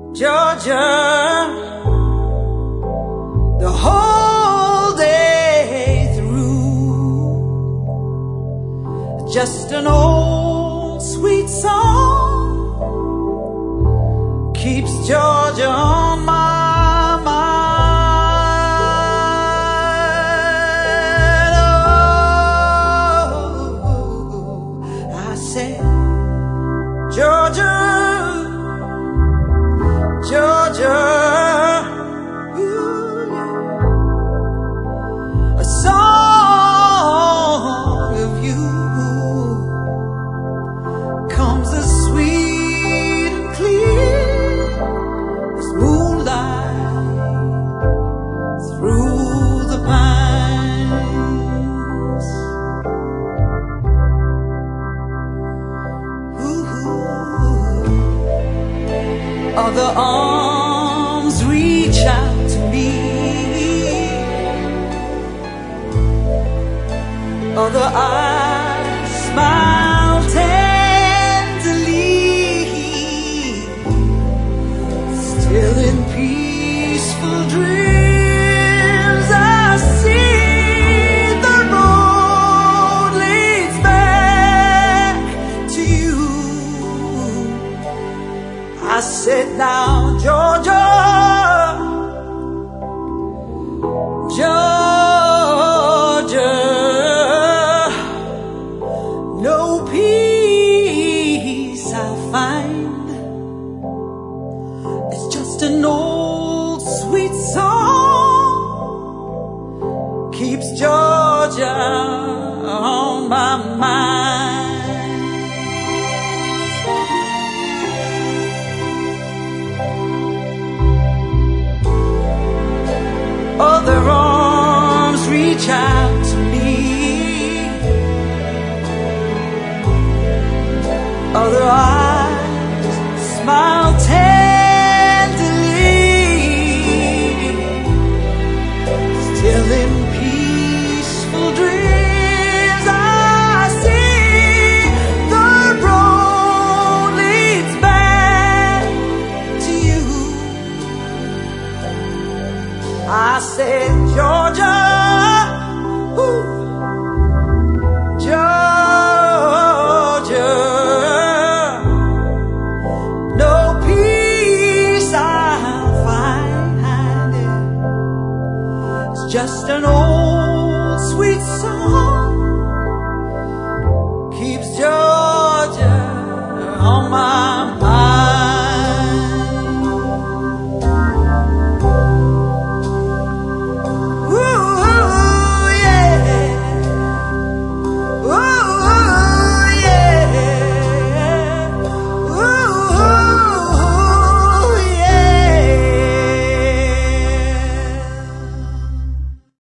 Georgia, the whole day through. Just an old sweet song keeps Georgia on my mind. Oh, I said, Georgia, Georgia, ooh, a song of you comes as sweet and clear as moonlight through the pines. Other arms reach out to me, other eyes smile tenderly, still in peaceful dreams I see the road leads back to you. I said, now, Georgia, Georgia, no peace I'll find. It's just an old sweet song keeps Georgia on my mind. Other arms reach out to me, other eyes smile tenderly, still in peaceful dreams I see the road leads back to you. I said, Georgia, ooh, Georgia, no peace I'll find. It's just an old